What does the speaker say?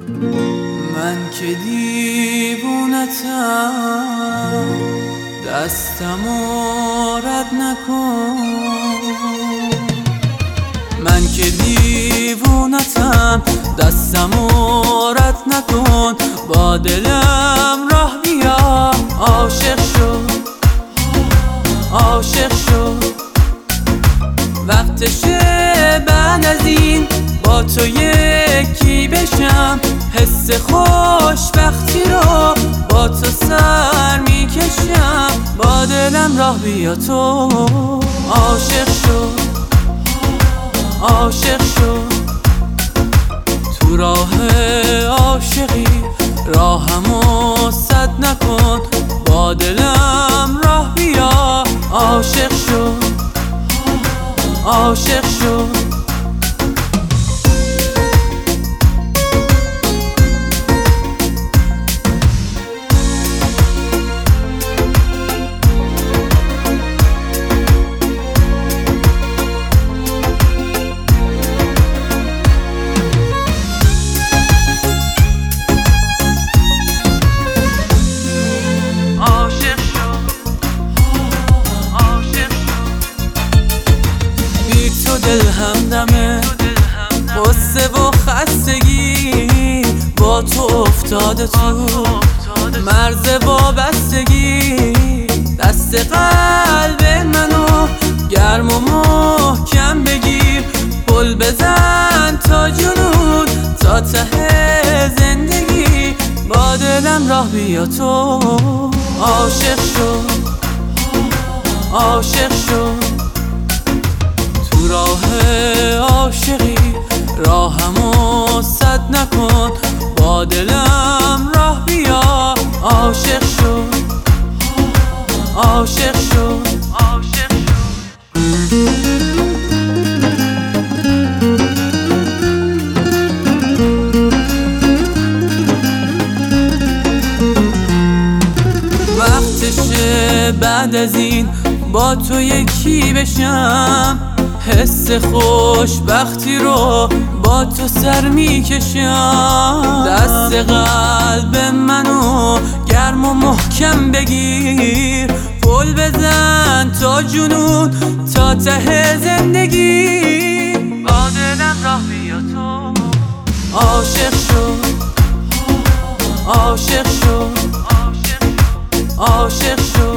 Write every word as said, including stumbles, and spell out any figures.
من که دیوونتم دستمو رد نکن. من که دیوونتم دستمو رد نکن. با دلم راه بیا، عاشق شو عاشق شو. وقتشه بعد از این با تو یکی بشم. حس خوشبختی رو با تو سر میکشم. با دلم راه بیا تو، عاشق شو عاشق شو. تو راه عاشقی راهمو سد نکن. با دلم راه بیا، عاشق شو عاشق شو. دل همدمه غصه و خستگی با تو افتاده تو مرز وابستگی. دست قلب منو گرم و محکم بگیر. پل بزن تا جنون تا ته زندگی. با دلم راه بیا تو، عاشق شو عاشق شو. تو راه عاشقی راهمو سد نکن. با دلم راه بیا، عاشق شو عاشق شو عاشق شو. وقتشه بعد از این با تو یکی بشم. حس خوشبختی رو با تو سر میکشم. دست قلب منو گرم و محکم بگیر. پل بزن تا جنون تا ته زندگی. با دلم راه بیا تو، عاشق شو عاشق شو عاشق شو.